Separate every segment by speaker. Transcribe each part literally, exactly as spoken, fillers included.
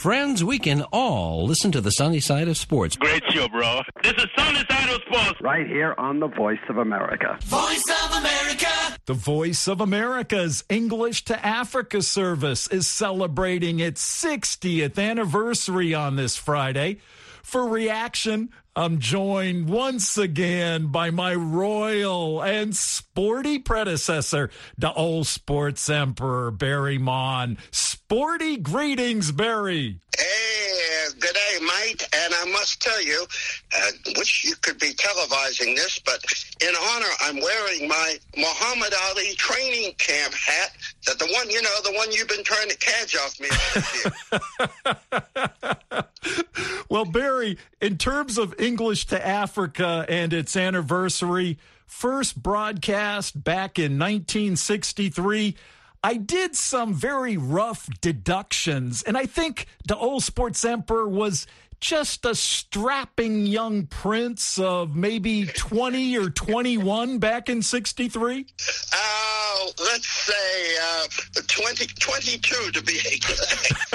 Speaker 1: Friends, we can all listen to the sunny side of sports.
Speaker 2: Great show, bro. This is Sunny Side of Sports.
Speaker 3: Right here on the Voice of America.
Speaker 4: Voice of America.
Speaker 5: The Voice of America's English to Africa service is celebrating its sixtieth anniversary on this Friday. For reaction, I'm joined once again by my royal and sporty predecessor, the old sports emperor, Barry Mon. Sporty greetings, Barry.
Speaker 6: Hey, good day, mate. And I must tell you, uh, wish you could be televising this, but in honor, I'm wearing my Muhammad Ali training camp hat, that the one, you know, the one you've been trying to cadge off me.
Speaker 5: Well, Barry, in terms of English to Africa and its anniversary, first broadcast back in nineteen sixty-three, I did some very rough deductions, and I think the old sports emperor was just a strapping young prince of maybe twenty or twenty-one back in sixty-three?
Speaker 6: Uh, let's say uh, twenty, twenty-two to be exact.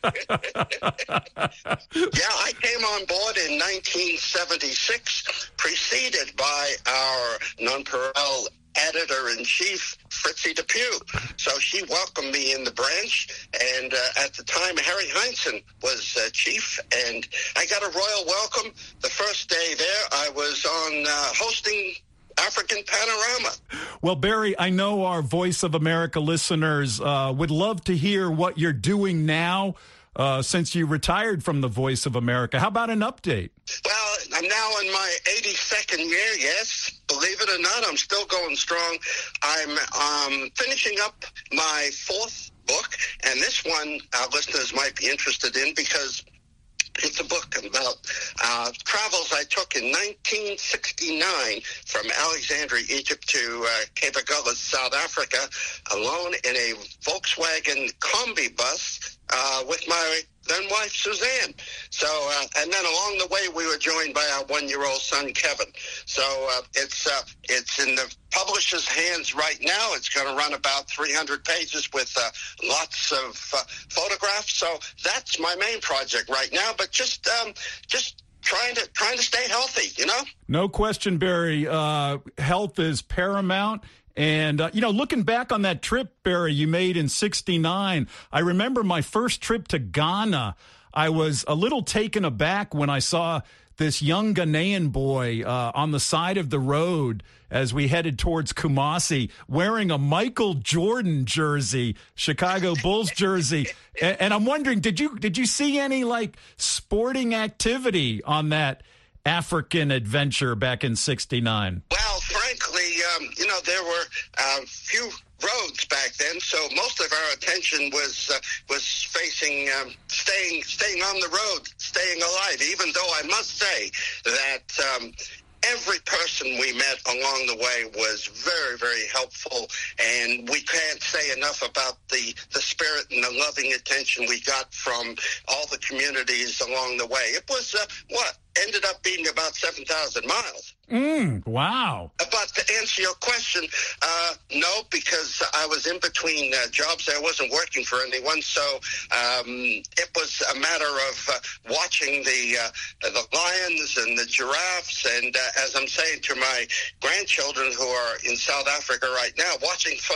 Speaker 6: Yeah, I came on board in nineteen seventy-six, preceded by our nonpareil editor-in-chief, Fritzy Depew. So she welcomed me in the branch, and uh, at the time, Harry Heinsohn was uh, chief, and I got a royal welcome. The first day there, I was on uh, hosting African Panorama.
Speaker 5: Well, Barry, I know our Voice of America listeners uh, would love to hear what you're doing now uh, since you retired from the Voice of America. How about an update?
Speaker 6: Well, I'm now in my eighty-second year, yes. Believe it or not, I'm still going strong. I'm um, finishing up my fourth book, and this one our listeners might be interested in because it's a book about uh, travels I took in nineteen sixty-nine from Alexandria, Egypt to uh, Cape Agulhas, South Africa, alone in a Volkswagen Combi bus uh, with my then wife, Suzanne. So, uh, and then along the way, we were joined by our one-year-old son, Kevin. So uh, it's uh, it's in the publisher's hands right now. It's going to run about three hundred pages with uh, lots of uh, photographs. So that's my main project right now. But just um, just trying to trying to stay healthy, you know?
Speaker 5: No question, Barry. Uh, health is paramount. And, uh, you know, looking back on that trip, Barry, you made in sixty-nine, I remember my first trip to Ghana. I was a little taken aback when I saw this young Ghanaian boy uh, on the side of the road as we headed towards Kumasi wearing a Michael Jordan jersey, Chicago Bulls jersey. And, and I'm wondering, did you did you see any, like, sporting activity on that African adventure back in sixty-nine?
Speaker 6: Well, frankly, um, you know, there were a uh, few roads back then, so most of our attention was uh, was facing um, staying staying on the road, staying alive, even though I must say that um, every person we met along the way was very, very helpful, and we can't say enough about the, the spirit and the loving attention we got from all the communities along the way. It was, uh, what, ended up being about seven thousand miles.
Speaker 5: Mm, wow.
Speaker 6: But to answer your question, uh, no, because I was in between uh, jobs. I wasn't working for anyone, so um, it was a matter of uh, watching the uh, the lions and the giraffes, and uh, as I'm saying to my grandchildren who are in South Africa right now, watching for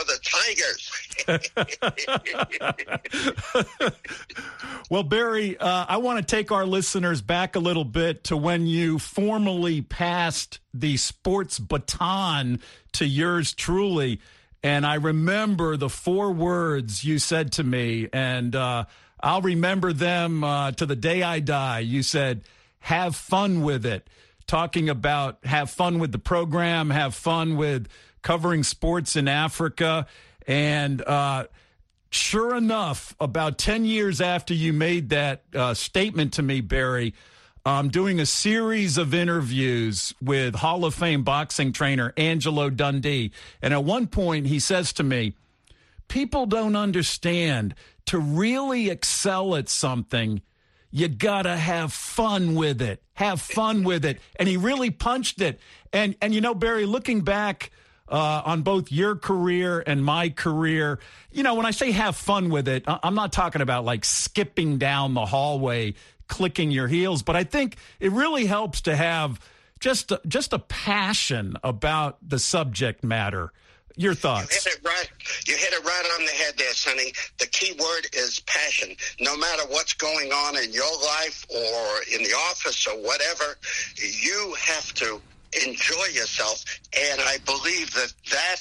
Speaker 6: the tigers.
Speaker 5: Well, Barry, uh, I want to take our listeners back a little bit to when you formally passed the sports baton to yours truly. And I remember the four words you said to me, and uh, I'll remember them uh, to the day I die. You said, have fun with it. Talking about have fun with the program, have fun with covering sports in Africa. And uh, sure enough, about ten years after you made that uh, statement to me, Barry, I'm doing a series of interviews with Hall of Fame boxing trainer Angelo Dundee. And at one point, he says to me, people don't understand, to really excel at something, you got to have fun with it. Have fun with it. And he really punched it. And, and you know, Barry, looking back uh, on both your career and my career. You know, when I say have fun with it, I'm not talking about like skipping down the hallway, clicking your heels, but I think it really helps to have just a, just a passion about the subject matter. Your thoughts?
Speaker 6: You hit it right. You hit it right on the head there, Sonny. The key word is passion. No matter what's going on in your life or in the office or whatever, you have to enjoy yourself, and I believe that that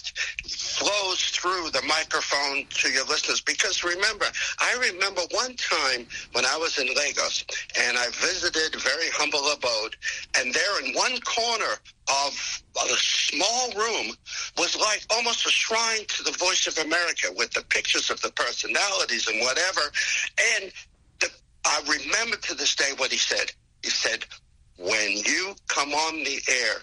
Speaker 6: flows through the microphone to your listeners. Because remember, I remember one time when I was in Lagos, and I visited a very humble abode, and there in one corner of a small room was like almost a shrine to the Voice of America with the pictures of the personalities and whatever. And the, I remember to this day what he said. He said, when you come on the air,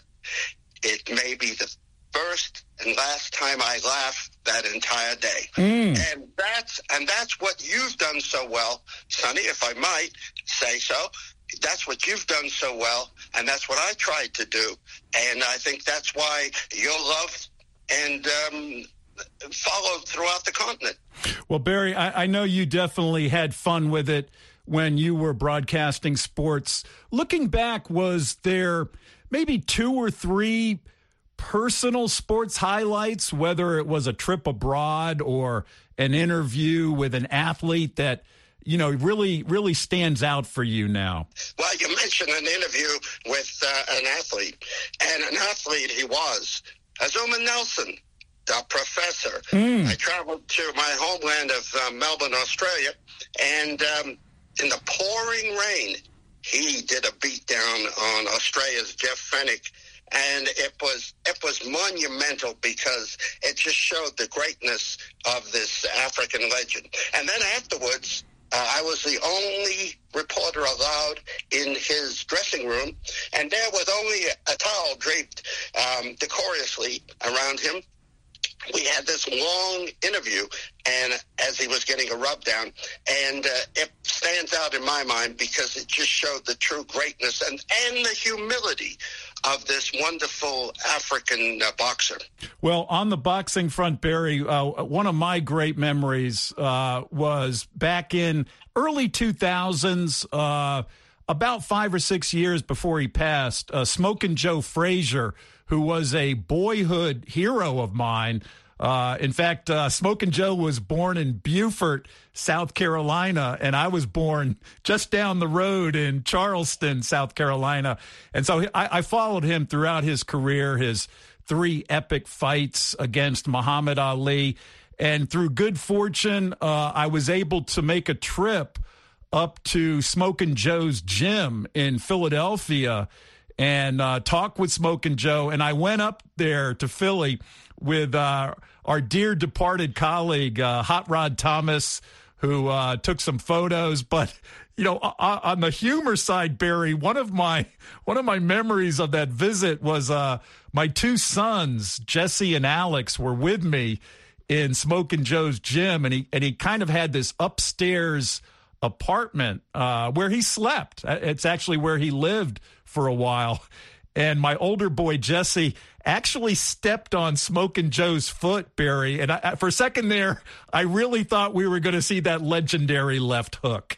Speaker 6: it may be the first and last time I laugh that entire day. Mm. And that's and that's what you've done so well, Sonny, if I might say so. That's what you've done so well, and that's what I tried to do. And I think that's why you're loved and um, followed throughout the continent.
Speaker 5: Well, Barry, I, I know you definitely had fun with it when you were broadcasting sports. Looking back, was there maybe two or three personal sports highlights, whether it was a trip abroad or an interview with an athlete that, you know, really, really stands out for you now?
Speaker 6: Well, you mentioned an interview with uh, an athlete, and an athlete he was, Azuma Nelson, the professor. Mm. I traveled to my homeland of uh, Melbourne, Australia, and um, in the pouring rain, he did a beatdown on Australia's Jeff Fenwick, and it was it was monumental because it just showed the greatness of this African legend. And then afterwards, uh, I was the only reporter allowed in his dressing room, and there was only a towel draped um, decorously around him. We had this long interview, and as he was getting a rub down, and uh, it stands out in my mind because it just showed the true greatness and, and the humility of this wonderful African uh, boxer.
Speaker 5: Well, on the boxing front, Barry, uh, one of my great memories uh, was back in early two thousands, uh, about five or six years before he passed, uh, Smokin' Joe Frazier, who was a boyhood hero of mine. Uh, in fact, uh, Smokin' Joe was born in Beaufort, South Carolina, and I was born just down the road in Charleston, South Carolina. And so I, I followed him throughout his career, his three epic fights against Muhammad Ali. And through good fortune, uh, I was able to make a trip up to Smokin' Joe's gym in Philadelphia and uh, talk with Smokin' Joe. And I went up there to Philly with uh, our dear departed colleague, uh, Hot Rod Thomas, who uh, took some photos. But, you know, on the humor side, Barry, one of my one of my memories of that visit was uh, my two sons, Jesse and Alex, were with me in Smokin' Joe's gym, and he and he kind of had this upstairs apartment uh, where he slept. It's actually where he lived for a while. And my older boy, Jesse, actually stepped on Smokin' Joe's foot, Barry. And I, for a second there, I really thought we were going to see that legendary left hook.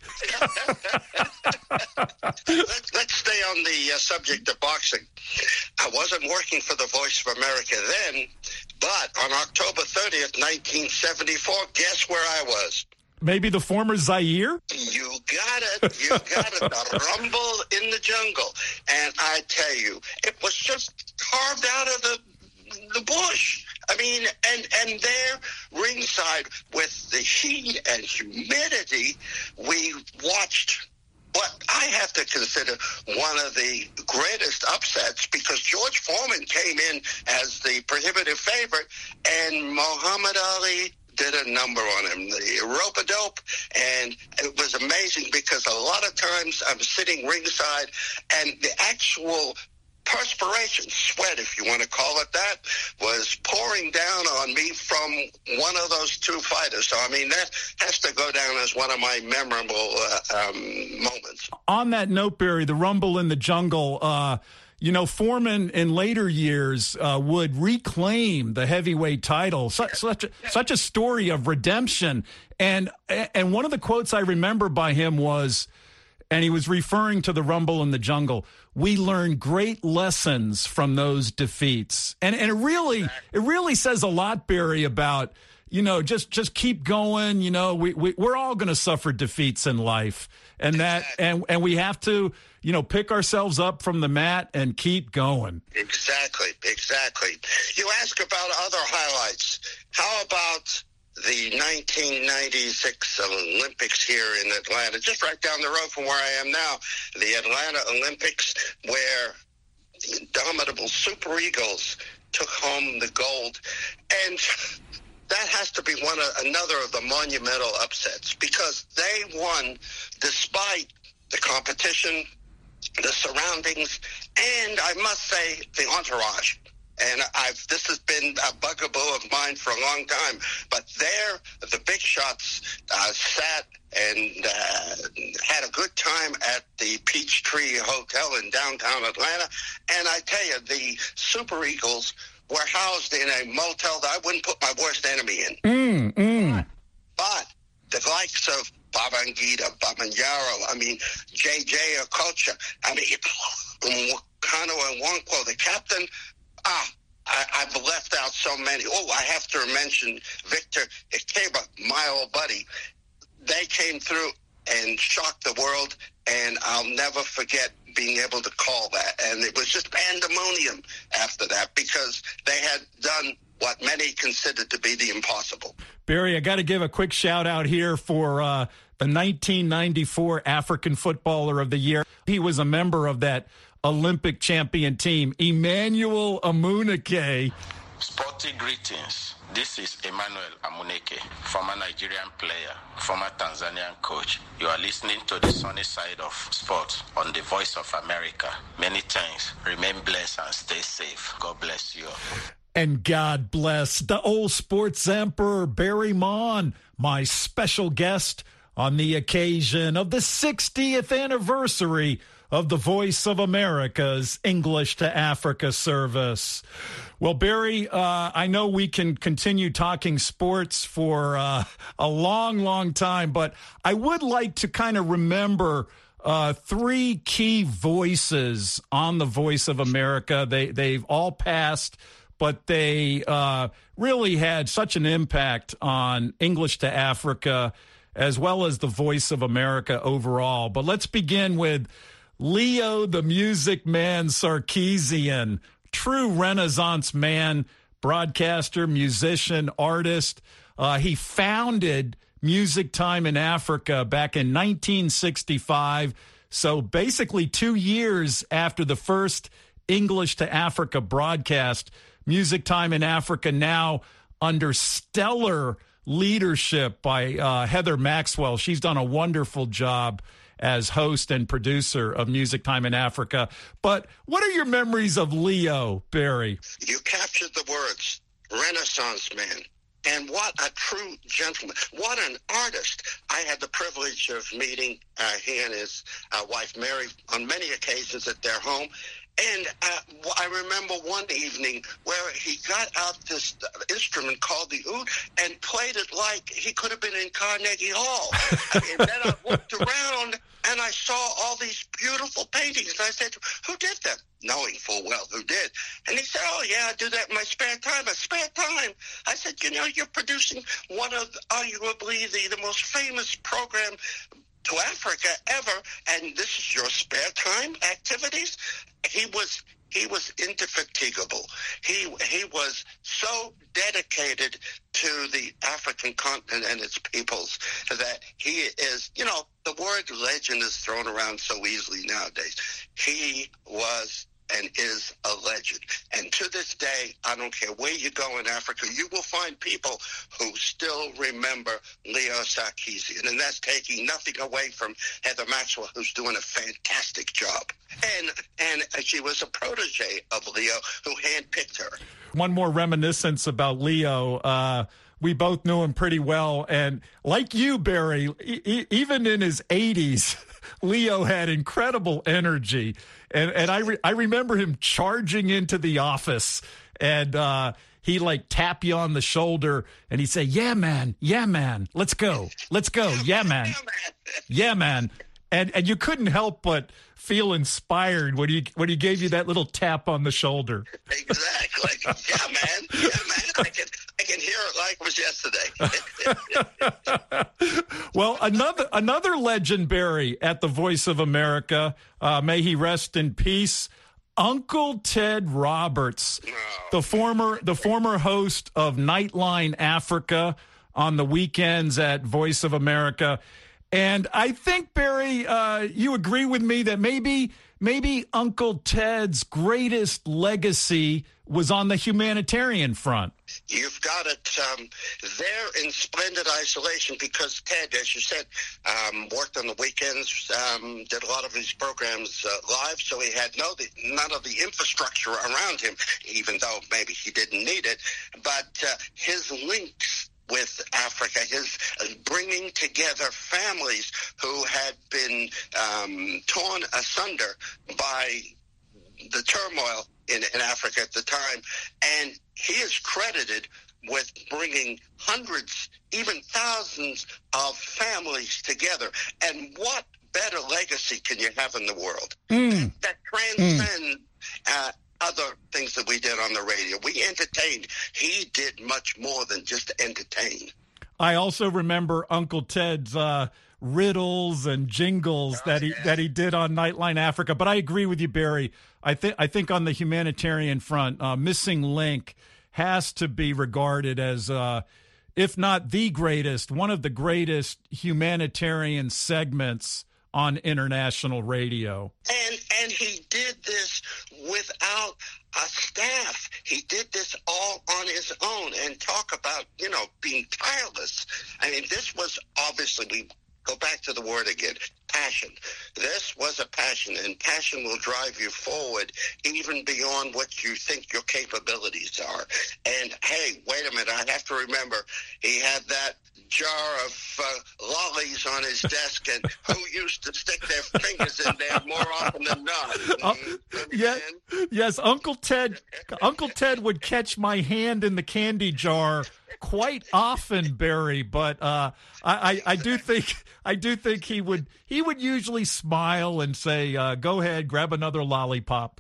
Speaker 6: let's, let's stay on the uh, subject of boxing. I wasn't working for the Voice of America then, but on October thirtieth, nineteen seventy-four, guess where I was?
Speaker 5: Maybe the former Zaire?
Speaker 6: You got it. You got it. The Rumble in the Jungle. And I tell you, it was just carved out of the the bush. I mean, and, and there, ringside, with the heat and humidity, we watched what I have to consider one of the greatest upsets, because George Foreman came in as the prohibitive favorite, and Muhammad Ali did a number on him, the rope-a-dope, and it was amazing because a lot of times I'm sitting ringside and the actual perspiration, sweat, if you want to call it that, was pouring down on me from one of those two fighters. So, I mean, that has to go down as one of my memorable uh, um, moments.
Speaker 5: On that note, Barry, the Rumble in the Jungle, uh, you know, Foreman in later years uh, would reclaim the heavyweight title. Such, such, a, such a story of redemption. And and one of the quotes I remember by him was, and he was referring to the Rumble in the Jungle, we learned great lessons from those defeats. And and it really it really says a lot, Barry, about, you know, just just keep going. You know, we, we we're all going to suffer defeats in life, and that and and we have to, you know, pick ourselves up from the mat and keep going.
Speaker 6: Exactly, exactly. You ask about other highlights. How about the nineteen ninety-six Olympics here in Atlanta, just right down the road from where I am now, the Atlanta Olympics, where the indomitable Super Eagles took home the gold. And that has to be one of, another of the monumental upsets, because they won despite the competition, the surroundings, and I must say the entourage. And I've this has been a bugaboo of mine for a long time. But there, the big shots uh, sat and uh, had a good time at the Peachtree Hotel in downtown Atlanta. And I tell you, the Super Eagles were housed in a motel that I wouldn't put my worst enemy in.
Speaker 5: Mm, mm.
Speaker 6: But the likes of Babangida, Babanyaro, I mean, J J Okocha, I mean, Kano and Nwankwo, the captain. Ah, I, I've left out so many. Oh, I have to mention Victor Ikeba, my old buddy. They came through and shocked the world, and I'll never forget being able to call that. And it was just pandemonium after that, because they had done what many considered to be the impossible.
Speaker 5: Barry, I got to give a quick shout out here for uh, the nineteen ninety-four African Footballer of the Year. He was a member of that Olympic champion team, Emmanuel Amuneke.
Speaker 4: Sporty greetings. This is Emmanuel Amuneke, former Nigerian player, former Tanzanian coach. You are listening to the sunny side of sports on the Voice of America. Many thanks. Remain blessed and stay safe. God bless you.
Speaker 5: And God bless the old sports emperor, Barry Mon, my special guest on the occasion of the sixtieth anniversary of the Voice of America's English to Africa service. Well, Barry, uh, I know we can continue talking sports for uh, a long, long time, but I would like to kind of remember uh, three key voices on the Voice of America. They, they've all passed, but they uh, really had such an impact on English to Africa as well as the Voice of America overall. But let's begin with Leo the Music Man Sarkeesian, true Renaissance man, broadcaster, musician, artist. Uh, he founded Music Time in Africa back in nineteen sixty-five. So basically two years after the first English to Africa broadcast, Music Time in Africa now under stellar leadership by uh, Heather Maxwell. She's done a wonderful job as host and producer of Music Time in Africa. But what are your memories of Leo, Barry?
Speaker 6: You captured the words, Renaissance man. And what a true gentleman. What an artist. I had the privilege of meeting uh, he and his uh, wife, Mary, on many occasions at their home. And uh, I remember one evening where he got out this instrument called the oud and played it like he could have been in Carnegie Hall. I mean, then I looked around and I saw all these beautiful paintings. And I said, who did them? Knowing full well who did. And he said, oh, yeah, I do that in my spare time. My spare time. I said, you know, you're producing one of arguably the, the most famous program to Africa ever, and this is your spare time activities? He was he was indefatigable. He he was so dedicated to the African continent and its peoples that he is, you know, the word legend is thrown around so easily nowadays. He was and is a legend. And to this day, I don't care where you go in Africa, you will find people who still remember Leo Sarkeesian. And that's taking nothing away from Heather Maxwell, who's doing a fantastic job. And and she was a protege of Leo who handpicked her.
Speaker 5: One more reminiscence about Leo. Uh, we both knew him pretty well. And like you, Barry, e- even in his eighties, Leo had incredible energy. And and I re- I remember him charging into the office, and uh, he like tap you on the shoulder, and he'd say, "Yeah, man, yeah, man, let's go, let's go, yeah, man, yeah, man." And and you couldn't help but feel inspired when he when he gave you that little tap on the shoulder.
Speaker 6: Exactly. Yeah, man. Yeah, man. I can I can hear it like it was yesterday.
Speaker 5: Well, another another legend, Barry, at the Voice of America. Uh, may he rest in peace. Uncle Ted Roberts, oh. the former the former host of Nightline Africa on the weekends at Voice of America. And I think, Barry, uh, you agree with me that maybe maybe Uncle Ted's greatest legacy was on the humanitarian front.
Speaker 6: You've got it um, there in splendid isolation because Ted, as you said, um, worked on the weekends, um, did a lot of his programs uh, live, so he had no the, none of the infrastructure around him, even though maybe he didn't need it. But uh, his links with Africa, his uh, bringing together families who had been um, torn asunder by the turmoil in, in Africa at the time. And he is credited with bringing hundreds, even thousands of families together. And what better legacy can you have in the world
Speaker 5: Mm.
Speaker 6: that transcends mm. uh, other things that we did on the radio? We entertained. He did much more than just entertain.
Speaker 5: I also remember Uncle Ted's uh, riddles and jingles oh, that he yeah. that he did on Nightline Africa. But I agree with you, Barry. I think I think on the humanitarian front, uh, Missing Link has to be regarded as, uh, if not the greatest, one of the greatest humanitarian segments on international radio.
Speaker 6: And and he did this without a staff. He did this all on his own. And talk about, you know, being tireless. I mean, this was obviously, we go back to the word again, passion. This was a passion, and passion will drive you forward even beyond what you think your capabilities are. And, hey, wait a minute, I have to remember, he had that jar of uh, lollies on his desk, and who used to stick their fingers in there more often than not?
Speaker 5: Uh, yeah, yes, Uncle Ted, Uncle Ted would catch my hand in the candy jar quite often, Barry, but uh, I, I, I do think I do think he would he would usually smile and say, uh, "Go ahead, grab another lollipop."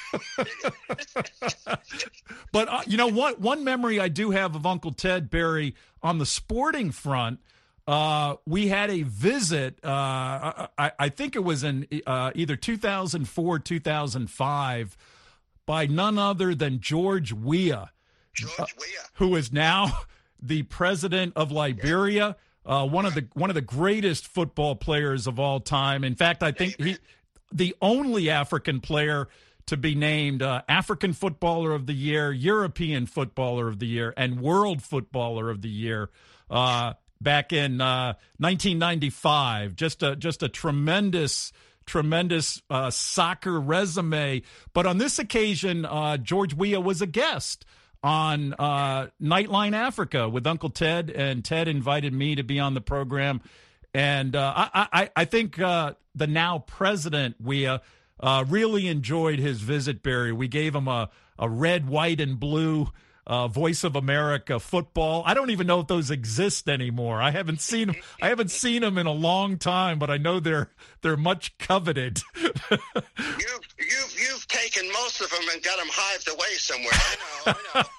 Speaker 5: But uh, you know what? One memory I do have of Uncle Ted, Barry, on the sporting front, uh, we had a visit. Uh, I, I think it was in uh, either two thousand four, two thousand five, by none other than George Weah.
Speaker 6: George
Speaker 5: Uh,
Speaker 6: Weah.
Speaker 5: who is now the president of Liberia, uh, one of the one of the greatest football players of all time. In fact, I think he the only African player to be named uh, African Footballer of the Year, European Footballer of the Year, and World Footballer of the Year uh, back in uh, nineteen ninety-five. Just a just a tremendous. Tremendous uh, soccer resume. But on this occasion, uh, George Weah was a guest on uh, Nightline Africa with Uncle Ted, and Ted invited me to be on the program. And uh, I, I, I think uh, the now president, Weah, uh, really enjoyed his visit, Barry. We gave him a, a red, white, and blue Uh, Voice of America football. I don't even know if those exist anymore. I haven't seen I haven't seen them in a long time, but I know they're they're much coveted.
Speaker 6: you've, you've, you've taken most of them and got them hived away somewhere. I know,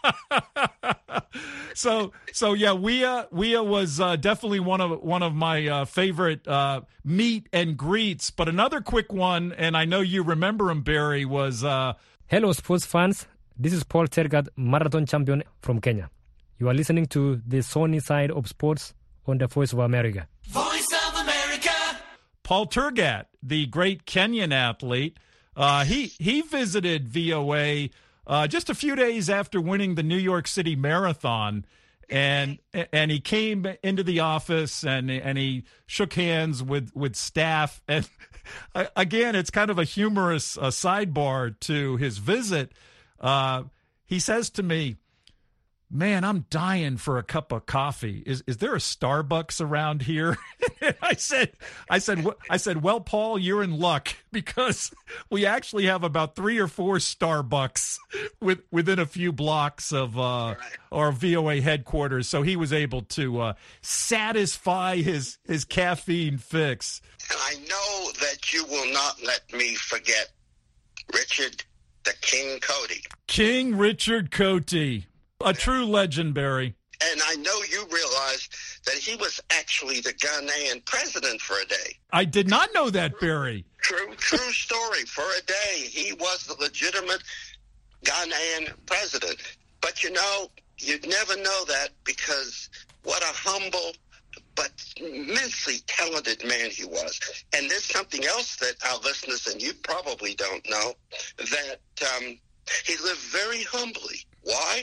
Speaker 6: I know.
Speaker 5: so so yeah, Weah Weah was uh, definitely one of one of my uh, favorite uh, meet and greets. But another quick one, and I know you remember him, Barry, was uh,
Speaker 7: hello, sports fans. This is Paul Tergat, marathon champion from Kenya. You are listening to the Sunny Side of Sports on the Voice of America.
Speaker 8: Voice of America.
Speaker 5: Paul Tergat, the great Kenyan athlete, uh, he he visited V O A uh, just a few days after winning the New York City Marathon, and and he came into the office and and he shook hands with with staff. And again, it's kind of a humorous uh, sidebar to his visit. Uh, he says to me, man, I'm dying for a cup of coffee. Is is there a Starbucks around here? I said, I said, I said, well, Paul, you're in luck because we actually have about three or four Starbucks with, within a few blocks of uh, our V O A headquarters. So he was able to uh, satisfy his, his caffeine fix.
Speaker 6: And I know that you will not let me forget Richard the King Cody.
Speaker 5: King Richard Cote. A true legend, Barry.
Speaker 6: And I know you realize that he was actually the Ghanaian president for a day.
Speaker 5: I did not know that, Barry.
Speaker 6: True, true story. For a day, he was the legitimate Ghanaian president. But, you know, you'd never know that because what a humble but immensely talented man he was. And there's something else that our listeners, and you probably don't know, that um, he lived very humbly. Why?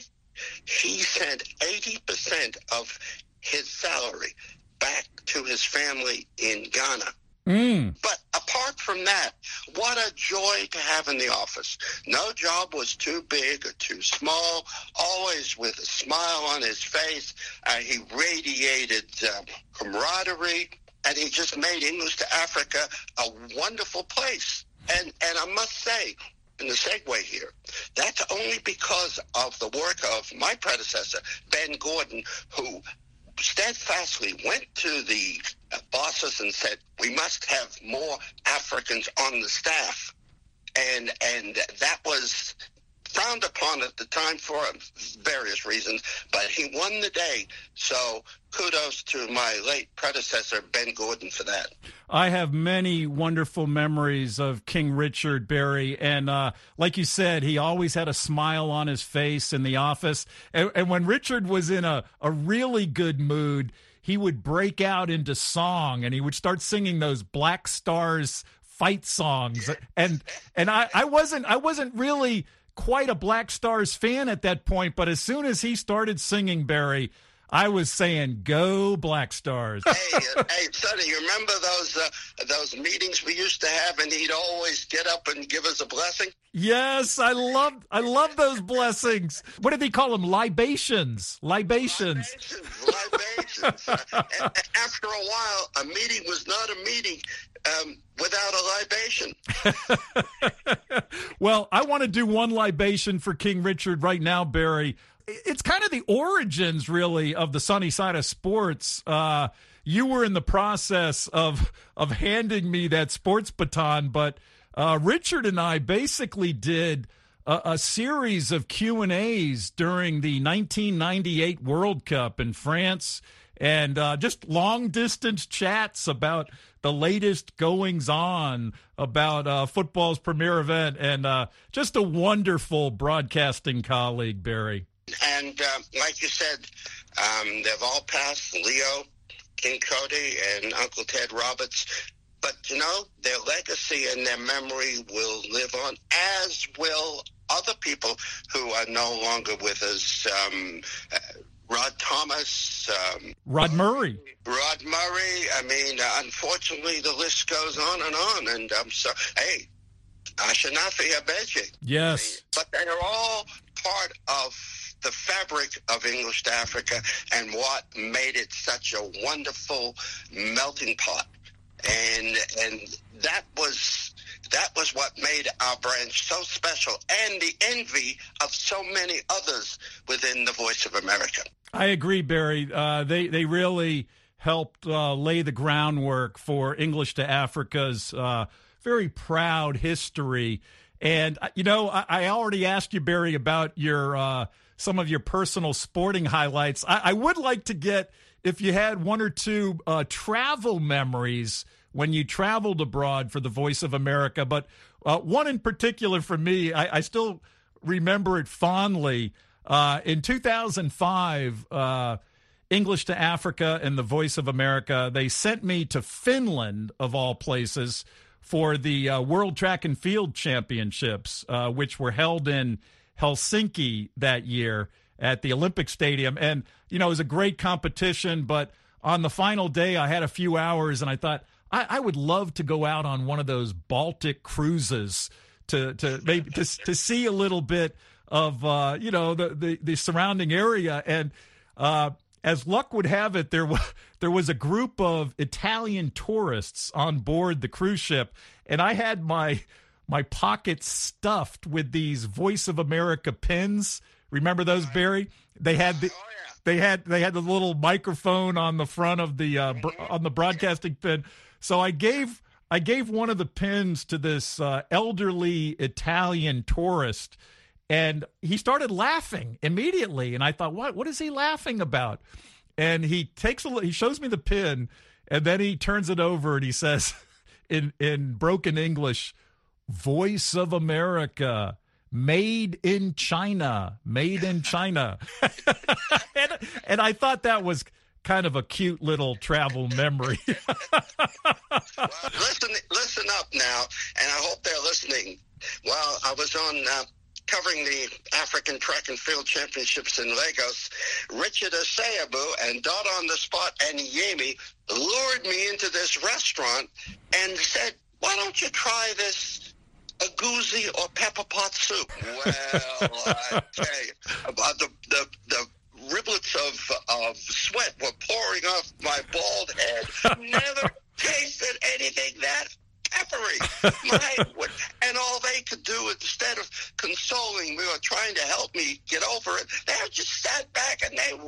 Speaker 6: He sent eighty percent of his salary back to his family in Ghana.
Speaker 5: Mm.
Speaker 6: But apart from that, what a joy to have in the office. No job was too big or too small, always with a smile on his face. Uh, he radiated uh, camaraderie, and he just made English to Africa a wonderful place. And, and I must say, in the segue here, that's only because of the work of my predecessor, Ben Gordon, who steadfastly went to the bosses and said, we must have more Africans on the staff. And and that was frowned upon at the time for various reasons, but he won the day. So kudos to my late predecessor, Ben Gordon, for that.
Speaker 5: I have many wonderful memories of King Richard, Barry. And uh, like you said, he always had a smile on his face in the office. And, and when Richard was in a, a really good mood, he would break out into song and he would start singing those Black Stars fight songs. And and I, I wasn't I wasn't really quite a Black Stars fan at that point, but as soon as he started singing, Barry, I was saying, "Go Black Stars!"
Speaker 6: hey, uh, hey, Sonny, you remember those uh, those meetings we used to have, and he'd always get up and give us a blessing?
Speaker 5: Yes, I love I love those blessings. What did they call them? Libations. Libations.
Speaker 6: Libations. Libations. uh, and after a while, a meeting was not a meeting um, without a libation.
Speaker 5: Well, I want to do one libation for King Richard right now, Barry. It's kind of the origins, really, of the Sunny Side of Sports. Uh, you were in the process of of handing me that sports baton, but uh, Richard and I basically did a, a series of Q and A's during the nineteen ninety-eight World Cup in France, and uh, just long-distance chats about the latest goings-on about uh, football's premier event, and uh, just a wonderful broadcasting colleague, Barry.
Speaker 6: And uh, like you said, um, they've all passed, Leo, King Cody, and Uncle Ted Roberts. But, you know, their legacy and their memory will live on, as will other people who are no longer with us. Um, uh, Rod Thomas. Um,
Speaker 5: Rod Murray.
Speaker 6: Rod Murray. I mean, uh, unfortunately, the list goes on and on. And um, so, hey, Ashanafi Abeji.
Speaker 5: Yes.
Speaker 6: But they are all part of the fabric of English to Africa and what made it such a wonderful melting pot. And and that was that was what made our branch so special and the envy of so many others within the Voice of America.
Speaker 5: I agree, Barry. Uh, they, they really helped uh, lay the groundwork for English to Africa's uh, very proud history. And, you know, I, I already asked you, Barry, about your uh, some of your personal sporting highlights. I, I would like to get, if you had one or two uh, travel memories when you traveled abroad for the Voice of America. But uh, one in particular for me, I, I still remember it fondly. Uh, in two thousand five, uh, English to Africa and the Voice of America, they sent me to Finland, of all places, for the uh, World Track and Field Championships, uh, which were held in Helsinki that year at the Olympic Stadium. And, you know, it was a great competition, but on the final day, I had a few hours, and I thought, I, I would love to go out on one of those Baltic cruises to to maybe to, to see a little bit of uh, you know the, the the surrounding area. And uh, as luck would have it, there was there was a group of Italian tourists on board the cruise ship, and I had my my pockets stuffed with these Voice of America pins. Remember those, Barry? They had the. They had they had the little microphone on the front of the uh, br- on the broadcasting pin. So I gave I gave one of the pins to this uh, elderly Italian tourist, and he started laughing immediately. And I thought, what what is he laughing about? And he takes a he shows me the pin, and then he turns it over and he says, in in broken English, "Voice of America. Made in China, made in China." and, and I thought that was kind of a cute little travel memory.
Speaker 6: Well, listen, listen up now, and I hope they're listening. Well, I was on uh, covering the African Track and Field Championships in Lagos. Richard Asayabu and Dot on the Spot and Yemi lured me into this restaurant and said, "Why don't you try this agouti or pepper pot soup?" Well, I tell you, about the, the the riblets of of sweat were pouring off my bald head. Never tasted anything that peppery. My, and all they could do, instead of consoling me or trying to help me get over it, they just sat back and they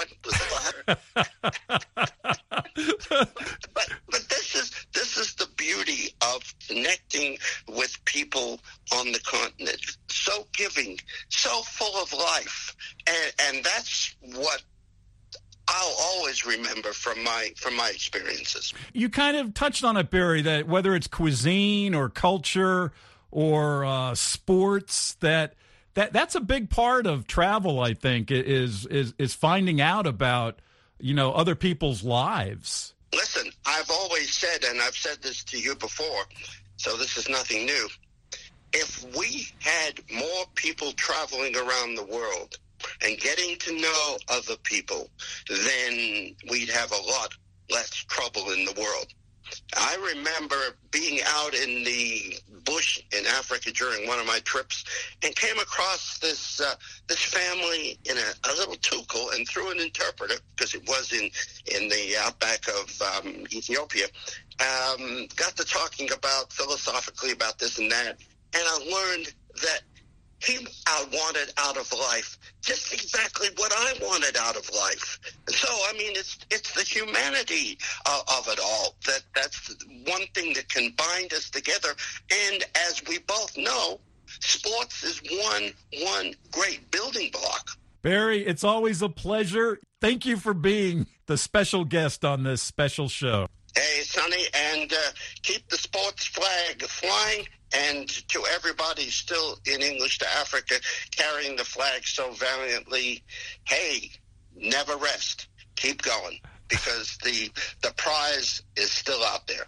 Speaker 6: roared. but but this is this is the beauty of connecting with people on the continent. So giving, so full of life, and and that's what I'll always remember from my from my experiences.
Speaker 5: You kind of touched on it, Barry, that whether it's cuisine or culture or uh, sports, that that that's a big part of travel. I think is is is finding out about, you know, other people's lives.
Speaker 6: Listen, I've always said, and I've said this to you before, so this is nothing new. If we had more people traveling around the world and getting to know other people, then we'd have a lot less trouble in the world. I remember being out in the bush in Africa during one of my trips and came across this uh, this family in a, a little tukul, and through an interpreter, because it was in, in the outback of um, Ethiopia, um, got to talking about philosophically about this and that, and I learned that he I wanted out of life just exactly what I wanted out of life. So, I mean, it's it's the humanity uh, of it all. That that's one thing that can bind us together. And as we both know, sports is one one great building block.
Speaker 5: Barry, it's always a pleasure. Thank you for being the special guest on this special show.
Speaker 6: Hey, Sonny, and uh, keep the sports flag flying. And to everybody still in English to Africa carrying the flag so valiantly, hey, never rest. Keep going, because the the prize is still out there.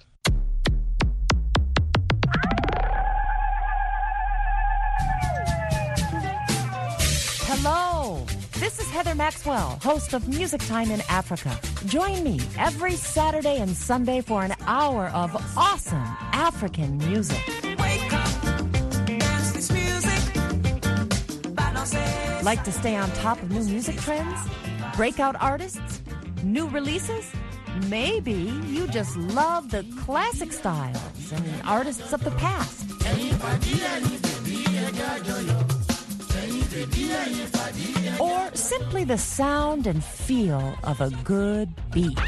Speaker 9: Hello. This is Heather Maxwell, host of Music Time in Africa. Join me every Saturday and Sunday for an hour of awesome African music.
Speaker 8: Wake up, dance this music.
Speaker 9: Like to stay on top of new music trends? Breakout artists? New releases? Maybe you just love the classic styles and artists of the past. Or simply the sound and feel of a good beat.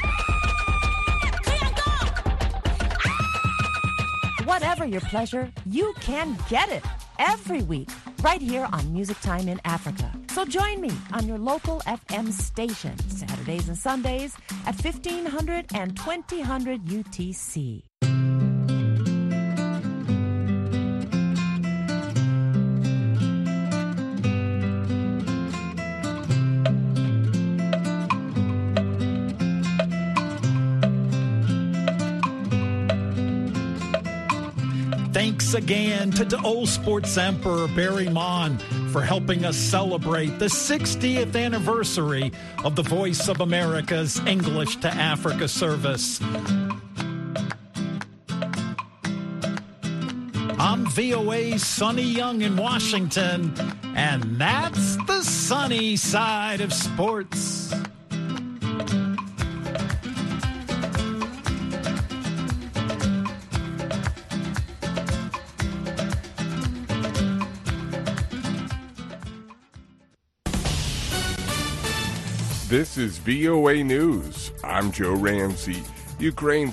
Speaker 9: Whatever your pleasure, you can get it every week right here on Music Time in Africa. So join me on your local F M station Saturdays and Sundays at fifteen hundred and twenty hundred U T C.
Speaker 5: Thanks again to the old sports emperor Barry Mon for helping us celebrate the sixtieth anniversary of the Voice of America's English to Africa service. I'm I'm V O A's Sonny Young in Washington, and that's the sunny side of sports.
Speaker 10: This is V O A News. I'm Joe Ramsey. Ukraine